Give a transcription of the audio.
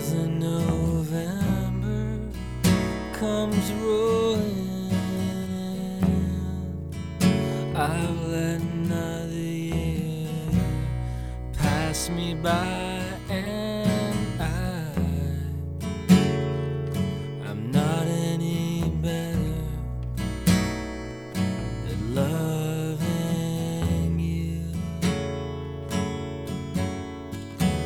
As the November comes rolling in, I've let another year pass me by, and I'm not any better at love.